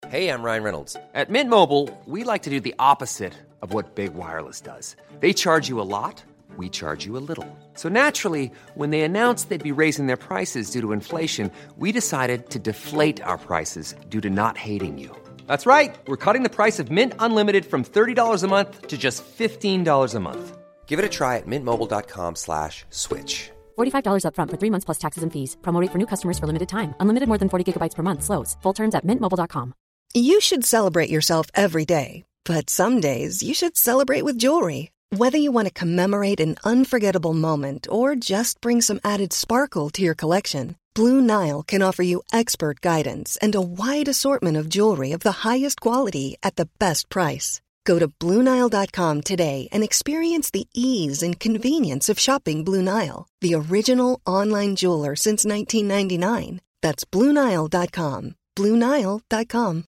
Hey, I'm Ryan Reynolds. At Mint Mobile, we like to do the opposite of what Big Wireless does. They charge you a lot, we charge you a little. So naturally, when they announced they'd be raising their prices due to inflation, we decided to deflate our prices due to not hating you. That's right. We're cutting the price of Mint Unlimited from $30 a month to just $15 a month. Give it a try at mintmobile.com/switch. $45 up front for 3 months plus taxes and fees. Promo rate for new customers for limited time. Unlimited more than 40 gigabytes per month. Slows full terms at mintmobile.com. You should celebrate yourself every day, but some days you should celebrate with jewelry. Whether you want to commemorate an unforgettable moment or just bring some added sparkle to your collection, Blue Nile can offer you expert guidance and a wide assortment of jewelry of the highest quality at the best price. Go to BlueNile.com today and experience the ease and convenience of shopping Blue Nile, the original online jeweler since 1999. That's BlueNile.com. BlueNile.com.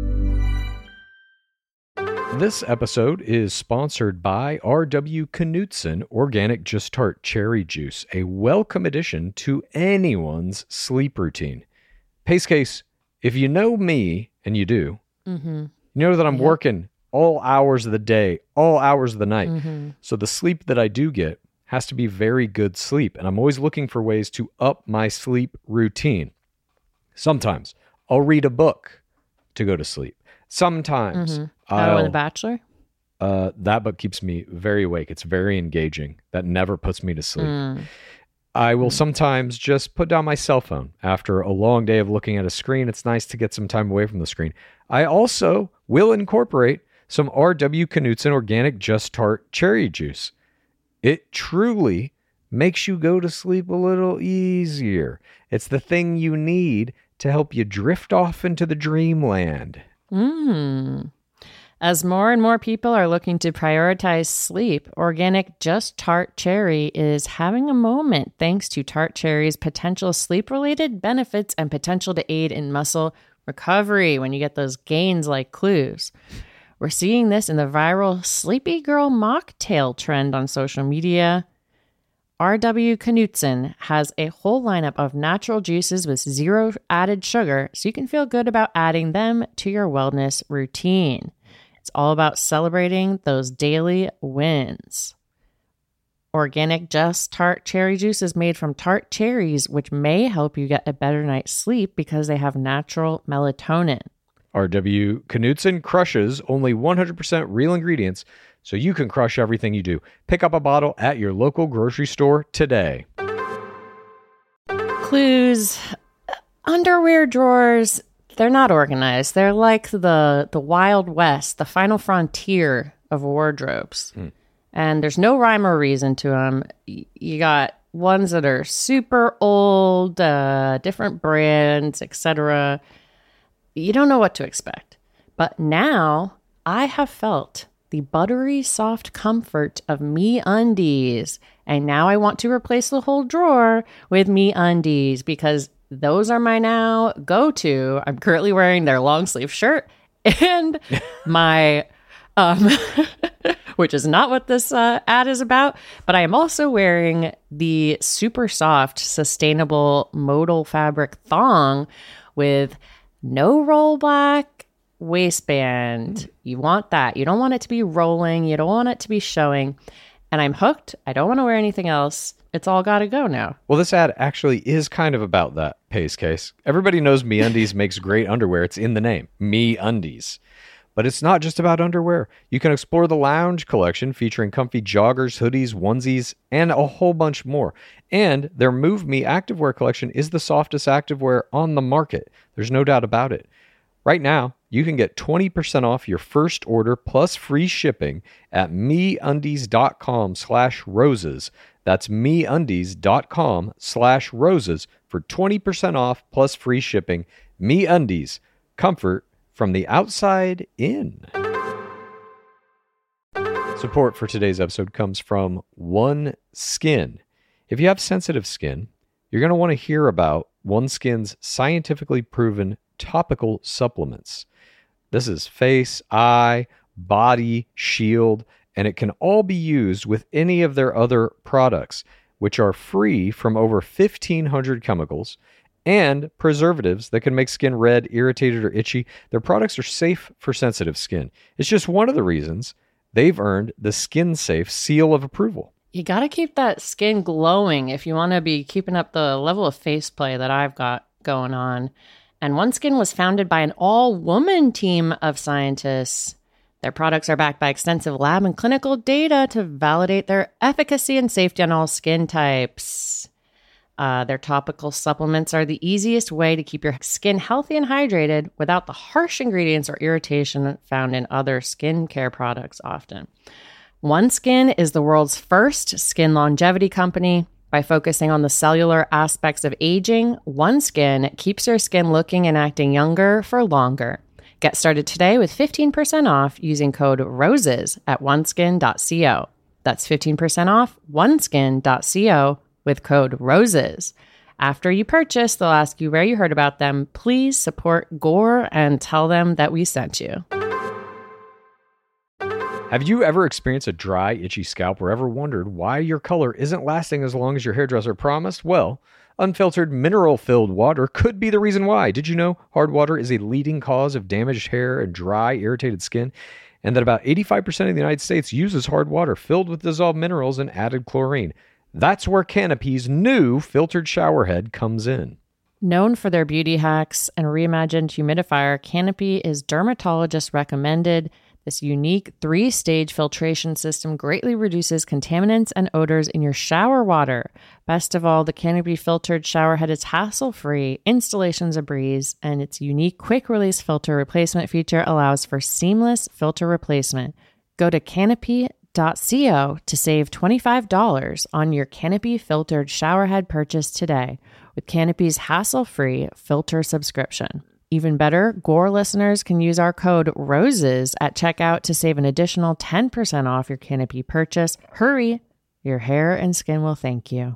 This episode is sponsored by R.W. Knutson Organic Just Tart Cherry Juice, a welcome addition to anyone's sleep routine. Pace Case, if you know me, and you do, you know that I'm working all hours of the day, all hours of the night. So the sleep that I do get has to be very good sleep, and I'm always looking for ways to up my sleep routine. Sometimes I'll read a book to go to sleep. Sometimes The Bachelor? That book keeps me very awake. It's very engaging. That never puts me to sleep. I will sometimes just put down my cell phone after a long day of looking at a screen. It's nice to get some time away from the screen. I also will incorporate some R.W. Knutson Organic Just Tart Cherry Juice. It truly makes you go to sleep a little easier. It's the thing you need to help you drift off into the dreamland. As more and more people are looking to prioritize sleep, Organic Just Tart Cherry is having a moment thanks to Tart Cherry's potential sleep-related benefits and potential to aid in muscle recovery when you get those gains like clues. We're seeing this in the viral Sleepy Girl mocktail trend on social media. R.W. Knutson has a whole lineup of natural juices with zero added sugar, so you can feel good about adding them to your wellness routine. It's all about celebrating those daily wins. Organic Just Tart Cherry Juice is made from tart cherries, which may help you get a better night's sleep because they have natural melatonin. R.W. Knutson crushes only 100% real ingredients, so you can crush everything you do. Pick up a bottle at your local grocery store today. Clues. Underwear drawers, they're not organized. They're like the Wild West, the final frontier of wardrobes. And there's no rhyme or reason to them. You got ones that are super old, different brands, etc. You don't know what to expect. But now I have felt the buttery soft comfort of MeUndies. And now I want to replace the whole drawer with MeUndies because those are my now go-to. I'm currently wearing their long sleeve shirt and my, which is not what this ad is about, but I am also wearing the super soft, sustainable modal fabric thong with no rollback waistband. You want that. You don't want it to be rolling. You don't want it to be showing. And I'm hooked. I don't want to wear anything else. It's all got to go now. Well, this ad actually is kind of about that, Pace Case. Everybody knows MeUndies makes great underwear. It's in the name, MeUndies. But it's not just about underwear. You can explore the lounge collection featuring comfy joggers, hoodies, onesies, and a whole bunch more. And their Move Me activewear collection is the softest activewear on the market. There's no doubt about it. Right now, you can get 20% off your first order plus free shipping at MeUndies.com/roses. That's MeUndies.com/roses for 20% off plus free shipping. MeUndies, comfort from the outside in. Support for today's episode comes from OneSkin. If you have sensitive skin, you're going to want to hear about OneSkin's scientifically proven topical supplements. This is face, eye, body, shield, and it can all be used with any of their other products, which are free from over 1,500 chemicals and preservatives that can make skin red, irritated, or itchy. Their products are safe for sensitive skin. It's just one of the reasons they've earned the Skin Safe seal of approval. You got to keep that skin glowing if you want to be keeping up the level of face play that I've got going on. And OneSkin was founded by an all-woman team of scientists. Their products are backed by extensive lab and clinical data to validate their efficacy and safety on all skin types. Their topical supplements are the easiest way to keep your skin healthy and hydrated without the harsh ingredients or irritation found in other skincare products often. OneSkin is the world's first skin longevity company. By focusing on the cellular aspects of aging, OneSkin keeps your skin looking and acting younger for longer. Get started today with 15% off using code ROSES at oneskin.co. That's 15% off oneskin.co with code ROSES. After you purchase, they'll ask you where you heard about them. Please support Gore and tell them that we sent you. Have you ever experienced a dry, itchy scalp or ever wondered why your color isn't lasting as long as your hairdresser promised? Well, unfiltered, mineral-filled water could be the reason why. Did you know hard water is a leading cause of damaged hair and dry, irritated skin? And that about 85% of the United States uses hard water filled with dissolved minerals and added chlorine. That's where Canopy's new filtered shower head comes in. Known for their beauty hacks and reimagined humidifier, Canopy is dermatologist recommended. This unique 3-stage filtration system greatly reduces contaminants and odors in your shower water. Best of all, the Canopy filtered shower head is hassle-free, installation's a breeze, and its unique quick-release filter replacement feature allows for seamless filter replacement. Go to canopy.co to save $25 on your Canopy filtered shower head purchase today with Canopy's hassle-free filter subscription. Even better, Gore listeners can use our code ROSES at checkout to save an additional 10% off your Canopy purchase. Hurry, your hair and skin will thank you.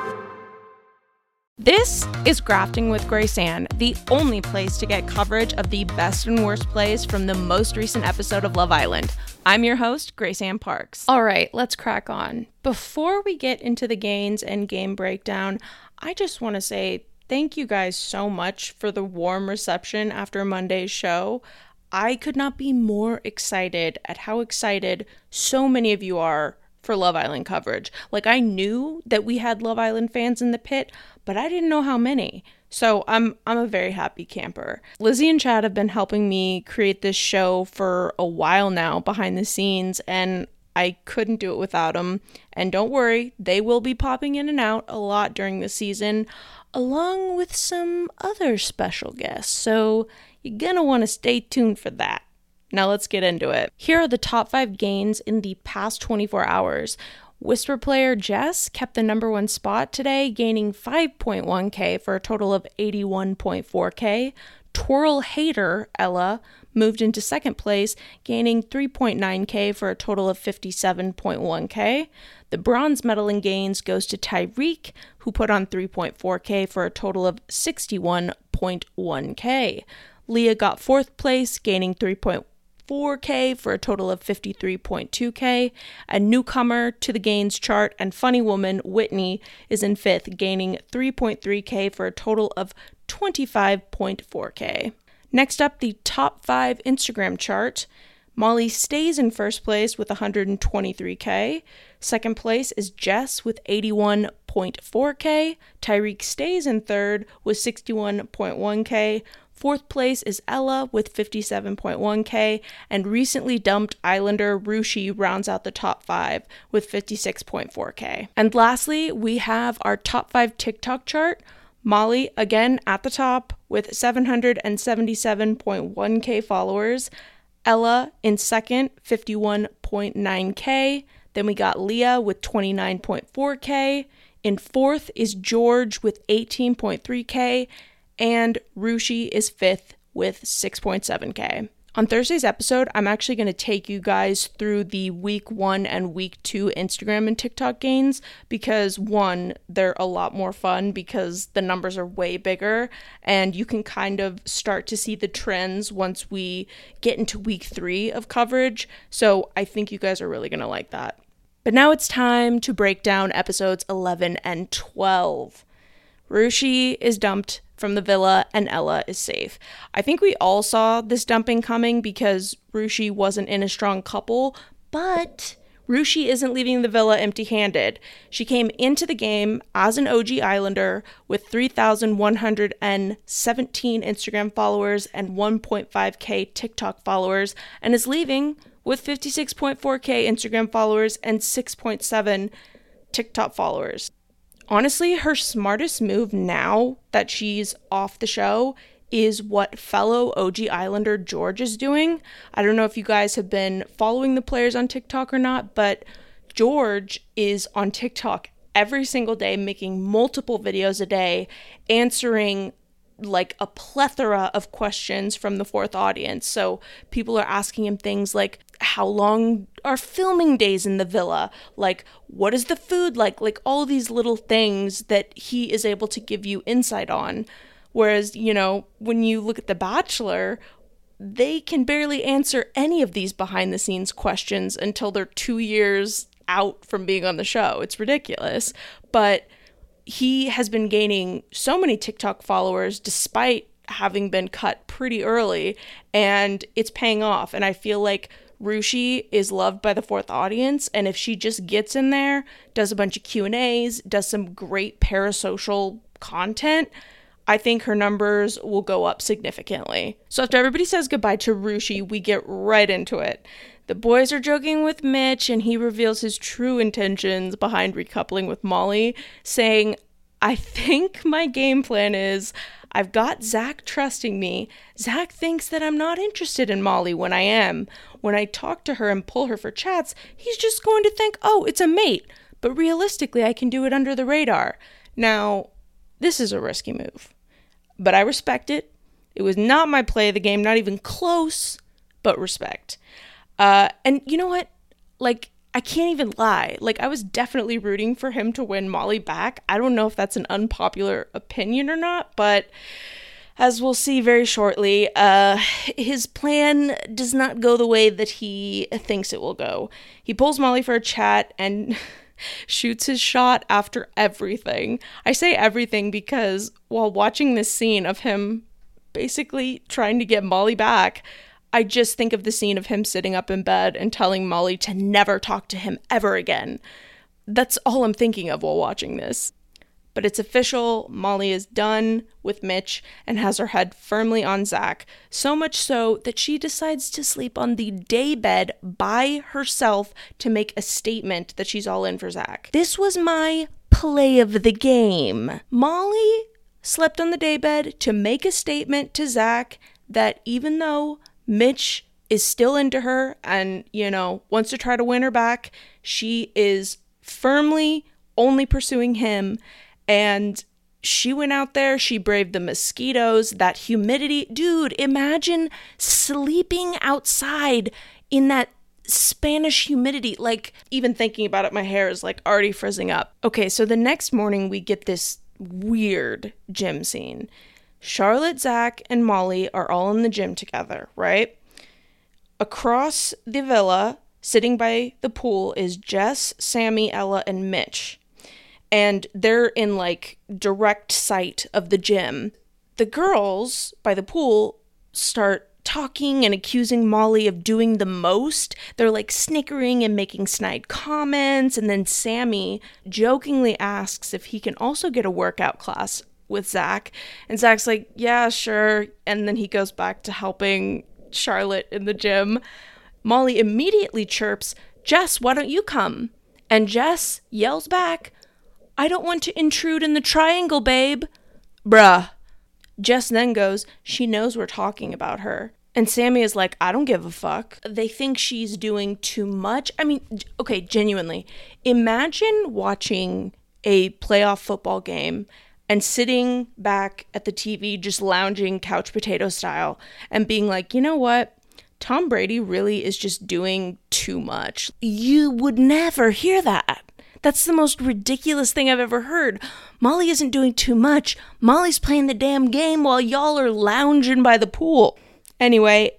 This is Grafting with Grace Ann, the only place to get coverage of the best and worst plays from the most recent episode of Love Island. I'm your host, Grace Ann Parks. All right, let's crack on. Before we get into the gains and game breakdown, I just want to say thank you guys so much for the warm reception after Monday's show. I could not be more excited at how excited so many of you are for Love Island coverage. Like, I knew that we had Love Island fans in the pit, but I didn't know how many. So I'm a very happy camper. Lizzie and Chad have been helping me create this show for a while now behind the scenes, and I couldn't do it without them. And don't worry, they will be popping in and out a lot during the season, along with some other special guests. So you're gonna want to stay tuned for that. Now let's get into it. Here are the top 5 gains in the past 24 hours. Whisper player Jess kept the number 1 spot today, gaining 5.1K for a total of 81.4K. Twirl hater Ella moved into second place, gaining 3.9K for a total of 57.1K. The bronze medal in gains goes to Tyreek, who put on 3.4K for a total of 61.1K. Leah got fourth place, gaining 3.4K for a total of 53.2K. A newcomer to the gains chart and funny woman Whitney is in fifth, gaining 3.3K for a total of 25.4K. Next up, the top 5 Instagram chart. Molly stays in first place with 123K. Second place is Jess with 81.4K. Tyreek stays in third with 61.1K. Fourth place is Ella with 57.1K. And recently dumped Islander Rushi rounds out the top 5 with 56.4K. And lastly, we have our top 5 TikTok chart. Molly, again at the top with 777.1K followers. Ella in second, 51.9K. Then we got Leah with 29.4K. In fourth is George with 18.3K. And Rushi is fifth with 6.7K. On Thursday's episode, I'm actually going to take you guys through the week 1 and week 2 Instagram and TikTok gains because, one, they're a lot more fun because the numbers are way bigger and you can kind of start to see the trends once we get into week 3 of coverage. So I think you guys are really going to like that. But now it's time to break down episodes 11 and 12. Rushi is dumped from the villa and Ella is safe. I think we all saw this dumping coming because Rooshi wasn't in a strong couple, but Rooshi isn't leaving the villa empty-handed. She came into the game as an OG Islander with 3,117 Instagram followers and 1.5k TikTok followers, and is leaving with 56.4k Instagram followers and 6.7 TikTok followers. Honestly, her smartest move now that she's off the show is what fellow OG Islander George is doing. I don't know if you guys have been following the players on TikTok or not, but George is on TikTok every single day, making multiple videos a day, answering like a plethora of questions from the fourth audience. So people are asking him things like, how long are filming days in the villa? Like, what is the food like all these little things that he is able to give you insight on. Whereas, you know, when you look at The Bachelor, they can barely answer any of these behind the scenes questions until they're 2 years out from being on the show. It's ridiculous. But he has been gaining so many TikTok followers despite having been cut pretty early, and it's paying off. And I feel like Rooshi is loved by the fourth audience, and if she just gets in there, does a bunch of Q&As, does some great parasocial content, I think her numbers will go up significantly. So after everybody says goodbye to Rooshi, we get right into it. The boys are joking with Mitch, and he reveals his true intentions behind recoupling with Molly, saying, I think my game plan is I've got Zach trusting me. Zach thinks that I'm not interested in Molly when I am. When I talk to her and pull her for chats, he's just going to think, oh, it's a mate. But realistically, I can do it under the radar. Now, this is a risky move, but I respect it. It was not my play of the game, not even close, but respect. And you know what? Like, I can't even lie. Like, I was definitely rooting for him to win Molly back. I don't know if that's an unpopular opinion or not, but as we'll see very shortly, his plan does not go the way that he thinks it will go. He pulls Molly for a chat and shoots his shot after everything. I say everything because while watching this scene of him basically trying to get Molly back, I just think of the scene of him sitting up in bed and telling Molly to never talk to him ever again. That's all I'm thinking of while watching this. But it's official, Molly is done with Mitch and has her head firmly on Zach, so much so that she decides to sleep on the daybed by herself to make a statement that she's all in for Zach. This was my play of the game. Molly slept on the daybed to make a statement to Zach that even though Mitch is still into her and, you know, wants to try to win her back, she is firmly only pursuing him. And she went out there, she braved the mosquitoes, that humidity. Dude, imagine sleeping outside in that Spanish humidity. Like, even thinking about it, my hair is like already frizzing up. Okay, so the next morning we get this weird gym scene. Charlotte, Zach, and Molly are all in the gym together, right? Across the villa, sitting by the pool, is Jess, Sammy, Ella, and Mitch. And they're in, like, direct sight of the gym. The girls by the pool start talking and accusing Molly of doing the most. They're, like, snickering and making snide comments. And then Sammy jokingly asks if he can also get a workout class with Zach, and Zach's like, yeah, sure, and then he goes back to helping Charlotte in the gym. Molly immediately chirps, Jess, why don't you come? And Jess yells back, I don't want to intrude in the triangle, babe. Bruh. Jess then goes, she knows we're talking about her. And Sammy is like, I don't give a fuck. They think she's doing too much. I mean, okay, genuinely, imagine watching a playoff football game and sitting back at the TV, just lounging couch potato style and being like, you know what? Tom Brady really is just doing too much. You would never hear that. That's the most ridiculous thing I've ever heard. Molly isn't doing too much. Molly's playing the damn game while y'all are lounging by the pool. Anyway,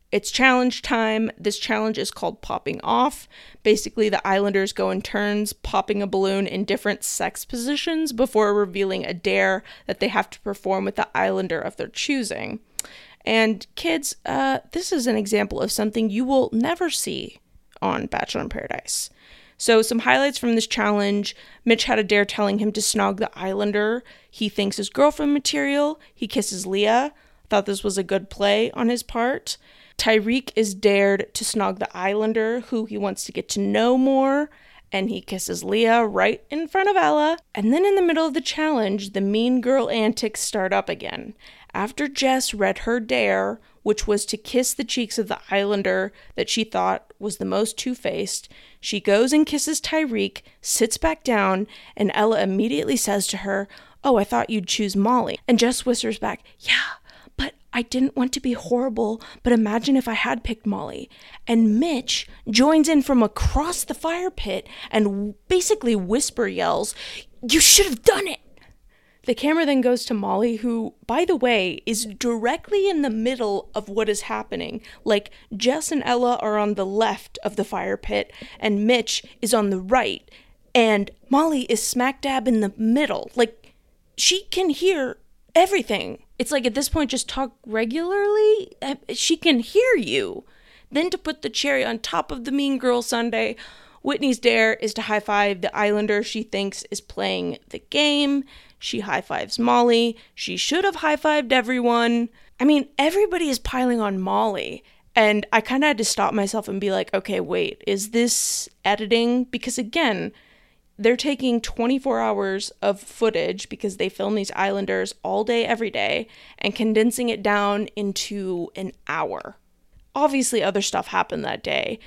It's challenge time. This challenge is called popping off. Basically, the Islanders go in turns, popping a balloon in different sex positions before revealing a dare that they have to perform with the Islander of their choosing. And kids, this is an example of something you will never see on Bachelor in Paradise. So some highlights from this challenge: Mitch had a dare telling him to snog the Islander he thinks is girlfriend material. He kisses Leah. Thought this was a good play on his part. Tyrique is dared to snog the Islander who he wants to get to know more, and he kisses Leah right in front of Ella. And then in the middle of the challenge, the mean girl antics start up again. After Jess read her dare, which was to kiss the cheeks of the Islander that she thought was the most two-faced, she goes and kisses Tyrique, sits back down, and Ella immediately says to her, "Oh, I thought you'd choose Molly." And Jess whispers back, "Yeah, but I didn't want to be horrible, but imagine if I had picked Molly." And Mitch joins in from across the fire pit and basically whisper yells, "You should have done it." The camera then goes to Molly, who, by the way, is directly in the middle of what is happening. Like, Jess and Ella are on the left of the fire pit, and Mitch is on the right, and Molly is smack dab in the middle. Like, she can hear everything. It's like, at this point, just talk regularly. She can hear you. Then, to put the cherry on top of the Mean Girl Sunday, Whitney's dare is to high-five the Islander she thinks is playing the game. She high-fives Molly. She should have high-fived everyone. I mean, everybody is piling on Molly. And I kind of had to stop myself and be like, okay, wait, is this editing? Because again, they're taking 24 hours of footage because they film these Islanders all day, every day, and condensing it down into an hour. Obviously, other stuff happened that day,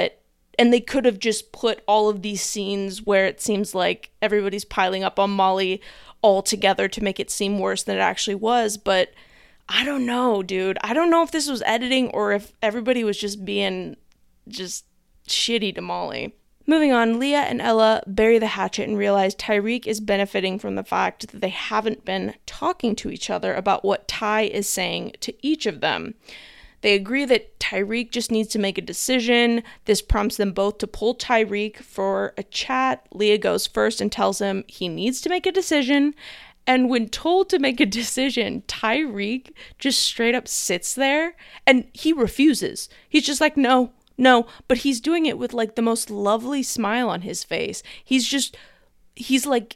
and they could have just put all of these scenes where it seems like everybody's piling up on Molly all together to make it seem worse than it actually was, but I don't know, dude. I don't know if this was editing or if everybody was just being just shitty to Molly. Moving on, Leah and Ella bury the hatchet and realize Tyrique is benefiting from the fact that they haven't been talking to each other about what Ty is saying to each of them. They agree that Tyrique just needs to make a decision. This prompts them both to pull Tyrique for a chat. Leah goes first and tells him he needs to make a decision. And when told to make a decision, Tyrique just straight up sits there and he refuses. He's just like, no, but he's doing it with like the most lovely smile on his face. He's like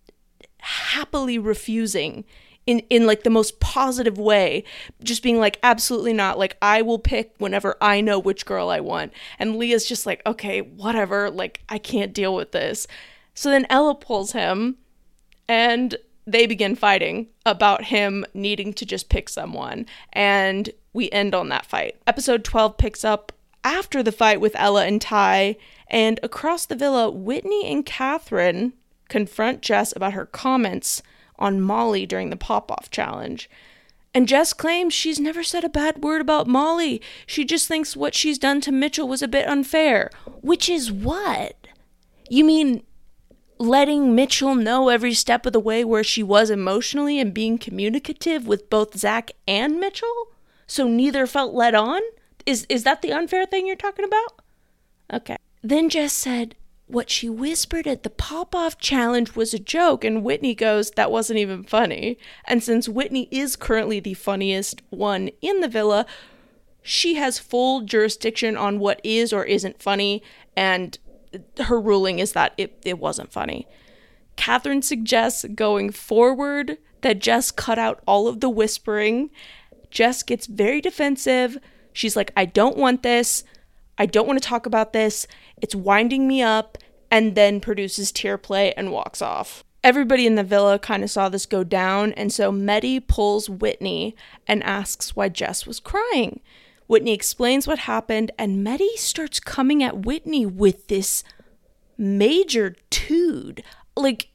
happily refusing in like the most positive way, just being like, absolutely not, like I will pick whenever I know which girl I want. And Leah's just like, okay, whatever, like I can't deal with this. So then Ella pulls him and they begin fighting about him needing to just pick someone, and we end on that fight. Episode 12 picks up after the fight with Ella and Ty, and across the villa, Whitney and Catherine confront Jess about her comments on Molly during the pop-off challenge. And Jess claims she's never said a bad word about Molly. She just thinks what she's done to Mitchell was a bit unfair. Which is what? You mean letting Mitchell know every step of the way where she was emotionally and being communicative with both Zach and Mitchell? So neither felt led on? Is that the unfair thing you're talking about? Okay. Then Jess said what she whispered at the pop-off challenge was a joke, and Whitney goes, that wasn't even funny. And since Whitney is currently the funniest one in the villa, she has full jurisdiction on what is or isn't funny, and her ruling is that it wasn't funny. Catherine suggests going forward that Jess cut out all of the whispering. Jess gets very defensive. She's like, I don't want this. I don't want to talk about this. It's winding me up, and then produces tear play and walks off. Everybody in the villa kind of saw this go down, and so Mehdi pulls Whitney and asks why Jess was crying. Whitney explains what happened, and Mehdi starts coming at Whitney with this major tude. Like,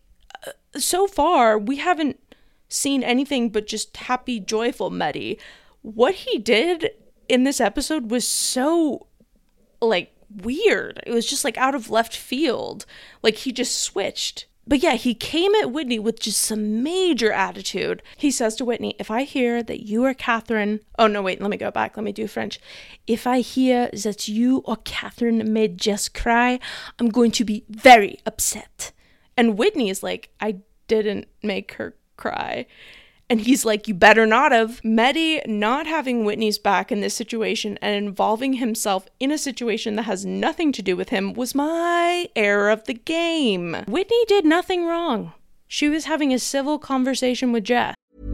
so far, we haven't seen anything but just happy, joyful Mehdi. What he did in this episode was so, like, weird. It was just like out of left field. Like he just switched. But yeah, he came at Whitney with just some major attitude. He says to Whitney, if I hear that you or Catherine... Oh, no, wait, let me go back. Let me do French. If I hear that you or Catherine made Jess cry, I'm going to be very upset. And Whitney is like, I didn't make her cry. And he's like, you better not have. Mehdi not having Whitney's back in this situation and involving himself in a situation that has nothing to do with him was my error of the game. Whitney did nothing wrong. She was having a civil conversation with Jess.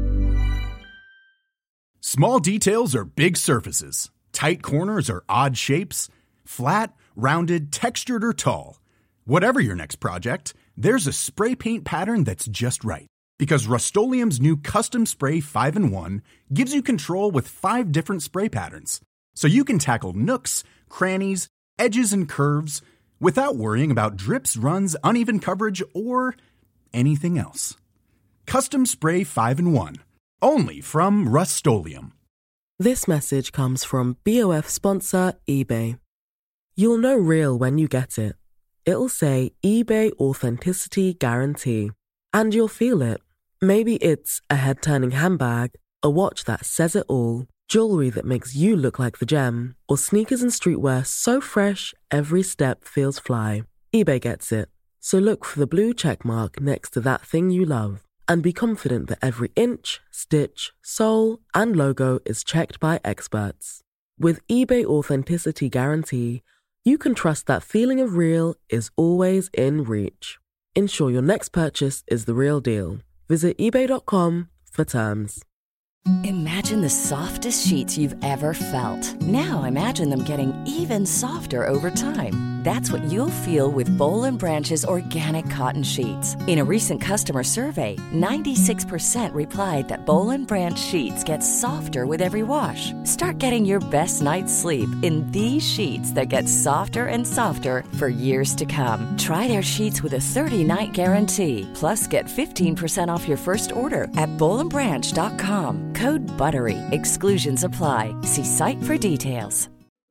Small details are big surfaces. Tight corners are odd shapes. Flat, rounded, textured, or tall. Whatever your next project, there's a spray paint pattern that's just right. Because Rust-Oleum's new Custom Spray 5-in-1 gives you control with 5 different spray patterns. So you can tackle nooks, crannies, edges, and curves without worrying about drips, runs, uneven coverage, or anything else. Custom Spray 5-in-1. Only from Rust-Oleum. This message comes from BOF sponsor eBay. You'll know real when you get it. It'll say eBay Authenticity Guarantee. And you'll feel it. Maybe it's a head-turning handbag, a watch that says it all, jewelry that makes you look like the gem, or sneakers and streetwear so fresh every step feels fly. eBay gets it. So look for the blue check mark next to that thing you love and be confident that every inch, stitch, sole, and logo is checked by experts. With eBay Authenticity Guarantee, you can trust that feeling of real is always in reach. Ensure your next purchase is the real deal. Visit eBay.com for terms. Imagine the softest sheets you've ever felt. Now imagine them getting even softer over time. That's what you'll feel with Boll & Branch's organic cotton sheets. In a recent customer survey, 96% replied that Boll & Branch sheets get softer with every wash. Start getting your best night's sleep in these sheets that get softer and softer for years to come. Try their sheets with a 30-night guarantee. Plus, get 15% off your first order at bollandbranch.com. Code BUTTERY. Exclusions apply. See site for details.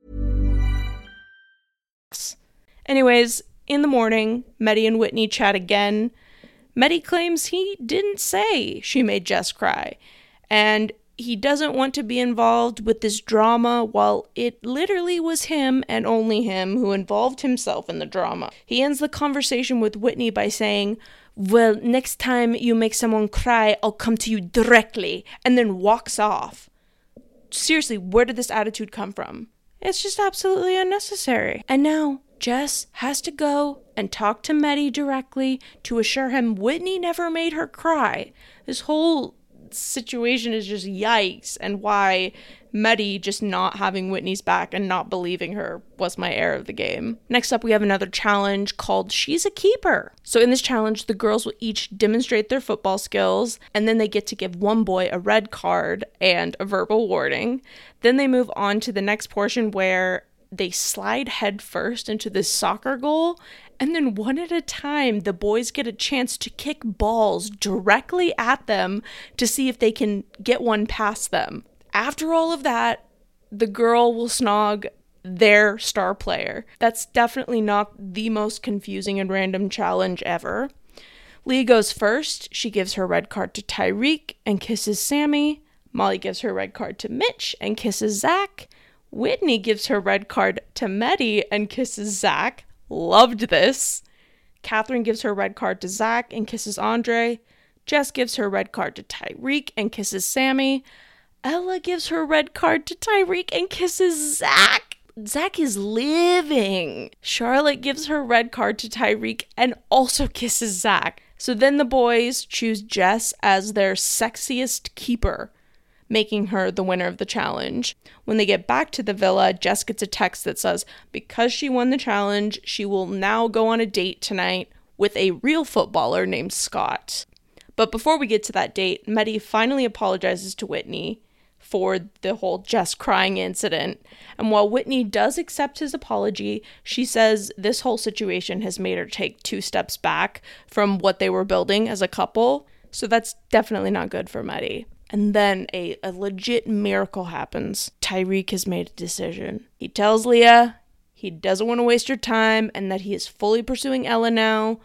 Anyways, in the morning, Mehdi and Whitney chat again. Mehdi claims he didn't say she made Jess cry, and he doesn't want to be involved with this drama while it literally was him and only him who involved himself in the drama. He ends the conversation with Whitney by saying, well, next time you make someone cry, I'll come to you directly, and then walks off. Seriously, where did this attitude come from? It's just absolutely unnecessary. And now Jess has to go and talk to Mehdi directly to assure him Whitney never made her cry. This whole situation is just yikes, and why Mehdi just not having Whitney's back and not believing her was my error of the game. Next up, we have another challenge called She's a Keeper. So in this challenge, the girls will each demonstrate their football skills, and then they get to give one boy a red card and a verbal warning. Then they move on to the next portion where they slide head first into this soccer goal, and then one at a time, the boys get a chance to kick balls directly at them to see if they can get one past them. After all of that, the girl will snog their star player. That's definitely not the most confusing and random challenge ever. Leah goes first. She gives her red card to Tyreek and kisses Sammy. Molly gives her red card to Mitch and kisses Zach. Whitney gives her red card to Mehdi and kisses Zach. Loved this. Catherine gives her red card to Zach and kisses Andre. Jess gives her red card to Tyreek and kisses Sammy. Ella gives her red card to Tyreek and kisses Zach. Zach is living. Charlotte gives her red card to Tyreek and also kisses Zach. So then the boys choose Jess as their sexiest keeper, making her the winner of the challenge. When they get back to the villa, Jess gets a text that says, because she won the challenge, she will now go on a date tonight with a real footballer named Scott. But before we get to that date, Mehdi finally apologizes to Whitney for the whole Jess crying incident. And while Whitney does accept his apology, she says this whole situation has made her take 2 steps back from what they were building as a couple. So that's definitely not good for Mehdi. And then a legit miracle happens. Tyreek has made a decision. He tells Leah he doesn't want to waste her time and that he is fully pursuing Ella now.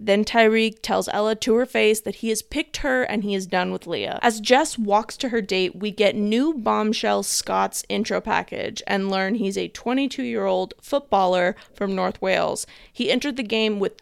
Then Tyreek tells Ella to her face that he has picked her and he is done with Leah. As Jess walks to her date, we get new bombshell Scott's intro package and learn he's a 22-year-old footballer from North Wales. He entered the game with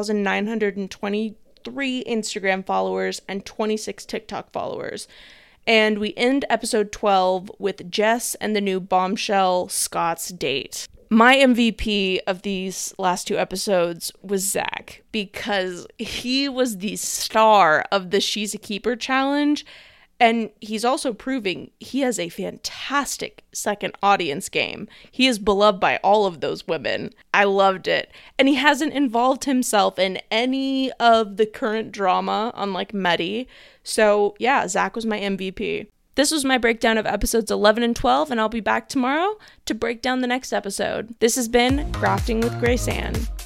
3,923 Instagram followers and 26 TikTok followers. And we end episode 12 with Jess and the new bombshell Scott's date. My MVP of these last 2 episodes was Zach, because he was the star of the She's a Keeper challenge, and he's also proving he has a fantastic second audience game. He is beloved by all of those women. I loved it. And he hasn't involved himself in any of the current drama, unlike Mehdi. So yeah, Zach was my MVP. This was my breakdown of episodes 11 and 12, and I'll be back tomorrow to break down the next episode. This has been Grafting with Grace Ann.